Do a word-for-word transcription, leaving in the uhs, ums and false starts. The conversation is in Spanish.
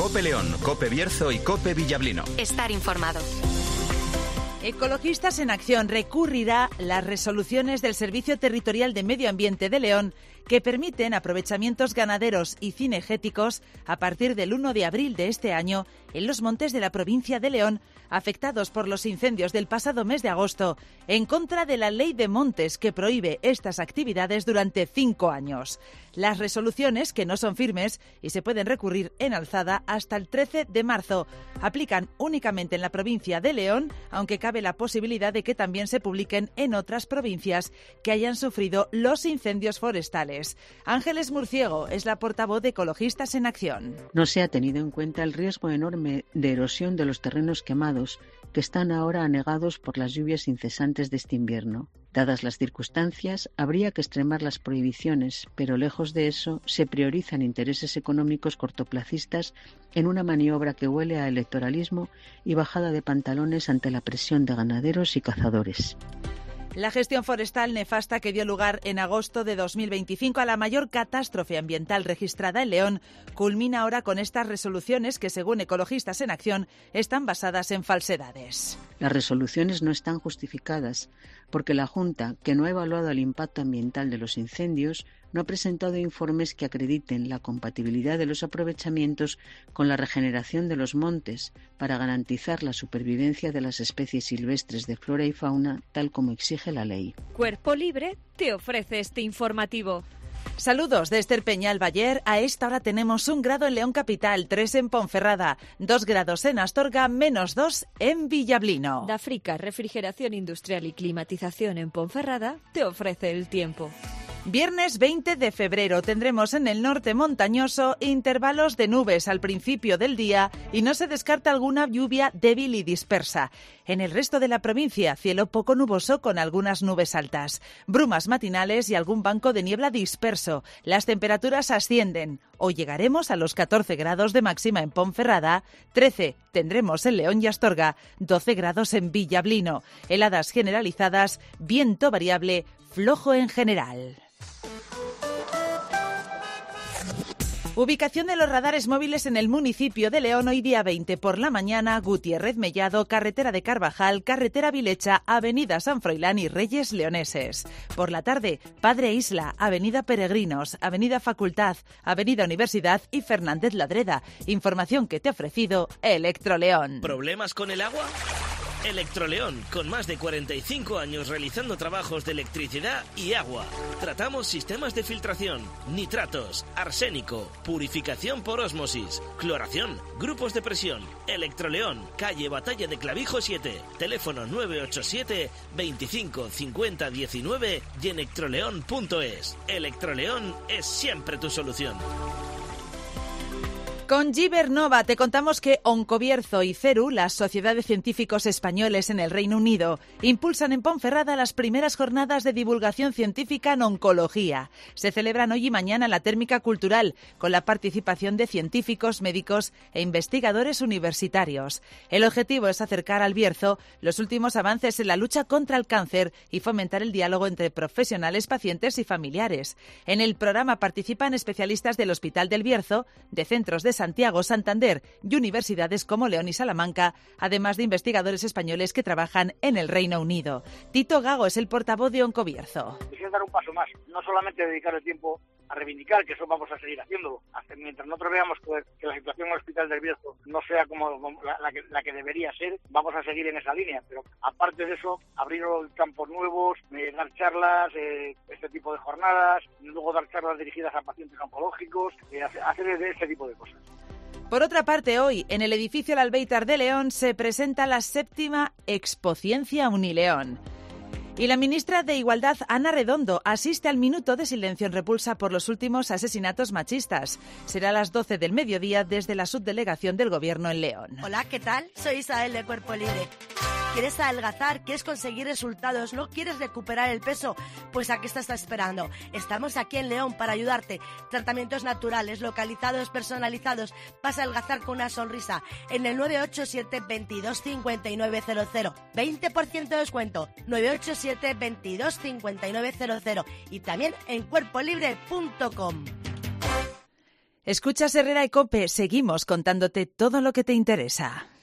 COPE León, COPE Bierzo y COPE Villablino. Estar informado. Ecologistas en Acción recurrirá las resoluciones del Servicio Territorial de Medio Ambiente de León que permiten aprovechamientos ganaderos y cinegéticos a partir del uno de abril de este año en los montes de la provincia de León, afectados por los incendios del pasado mes de agosto, en contra de la Ley de Montes que prohíbe estas actividades durante cinco años. Las resoluciones, que no son firmes y se pueden recurrir en alzada hasta el trece de marzo, aplican únicamente en la provincia de León, aunque cabe la posibilidad de que también se publiquen en otras provincias que hayan sufrido los incendios forestales. Ángeles Murciego es la portavoz de Ecologistas en Acción. No se ha tenido en cuenta el riesgo enorme de erosión de los terrenos quemados que están ahora anegados por las lluvias incesantes de este invierno. Dadas las circunstancias, habría que extremar las prohibiciones, pero lejos de eso, se priorizan intereses económicos cortoplacistas en una maniobra que huele a electoralismo y bajada de pantalones ante la presión de ganaderos y cazadores. La gestión forestal nefasta que dio lugar en agosto de dos mil veinticinco a la mayor catástrofe ambiental registrada en León culmina ahora con estas resoluciones que, según Ecologistas en Acción, están basadas en falsedades. Las resoluciones no están justificadas porque la Junta, que no ha evaluado el impacto ambiental de los incendios, no ha presentado informes que acrediten la compatibilidad de los aprovechamientos con la regeneración de los montes para garantizar la supervivencia de las especies silvestres de flora y fauna, tal como exige la ley. Cuerpo Libre te ofrece este informativo. Saludos de Esther Peñal Bayer. A esta hora tenemos un grado en León Capital, tres en Ponferrada, dos grados en Astorga, menos dos en Villablino. Dafrica, refrigeración industrial y climatización en Ponferrada, te ofrece el tiempo. Viernes veinte de febrero tendremos en el norte montañoso intervalos de nubes al principio del día y no se descarta alguna lluvia débil y dispersa. En el resto de la provincia, cielo poco nuboso con algunas nubes altas, brumas matinales y algún banco de niebla disperso. Las temperaturas ascienden. Hoy llegaremos a los catorce grados de máxima en Ponferrada, trece tendremos en León y Astorga, doce grados en Villablino. Heladas generalizadas, viento variable, flojo en general. Ubicación de los radares móviles en el municipio de León hoy día veinte por la mañana, Gutiérrez Mellado, carretera de Carvajal, carretera Vilecha, avenida San Froilán y Reyes Leoneses. Por la tarde, Padre Isla, avenida Peregrinos, avenida Facultad, avenida Universidad y Fernández Ladreda. Información que te ha ofrecido Electroleón. ¿Problemas con el agua? Electroleón, con más de cuarenta y cinco años realizando trabajos de electricidad y agua. Tratamos sistemas de filtración, nitratos, arsénico, purificación por ósmosis, cloración, grupos de presión. Electroleón, calle Batalla de Clavijo siete, teléfono nueve ocho siete, veinticinco, cincuenta, diecinueve y electroleón punto es. Electroleón es siempre tu solución. Con Gibernova te contamos que Oncobierzo y CERU, las sociedades de científicos españoles en el Reino Unido, impulsan en Ponferrada las primeras jornadas de divulgación científica en oncología. Se celebran hoy y mañana en la Térmica Cultural, con la participación de científicos, médicos e investigadores universitarios. El objetivo es acercar al Bierzo los últimos avances en la lucha contra el cáncer y fomentar el diálogo entre profesionales, pacientes y familiares. En el programa participan especialistas del Hospital del Bierzo, de centros de Santiago, Santander y universidades como León y Salamanca, además de investigadores españoles que trabajan en el Reino Unido. Tito Gago es el portavoz de Oncobierzo. Quisiera dar un paso más, no solamente dedicar el tiempo a reivindicar, que eso vamos a seguir haciéndolo, hasta mientras nosotros veamos que, que la situación en el Hospital del Bierzo no sea como la, la, que, la que debería ser, vamos a seguir en esa línea, pero aparte de eso, abrir campos nuevos, eh, dar charlas, eh, este tipo de jornadas, luego dar charlas dirigidas a pacientes oncológicos, eh, hacer de este tipo de cosas. Por otra parte, hoy, en el edificio El Albéitar de León, se presenta la séptima Expociencia Unileón. Y la ministra de Igualdad, Ana Redondo, asiste al minuto de silencio en repulsa por los últimos asesinatos machistas. Será a las doce del mediodía desde la subdelegación del Gobierno en León. Hola, ¿qué tal? Soy Isabel de Cuerpo Libre. ¿Quieres adelgazar? ¿Quieres conseguir resultados? ¿No quieres recuperar el peso? Pues ¿a qué estás esperando? Estamos aquí en León para ayudarte. Tratamientos naturales, localizados, personalizados. Vas a adelgazar con una sonrisa. En el nueve ocho siete, veintidós, cincuenta y nueve cero cero. veinte por ciento de descuento. nueve ocho siete, veintidós, cincuenta y nueve cero cero. Y también en cuerpo libre punto com. Escuchas Herrera y Cope, seguimos contándote todo lo que te interesa.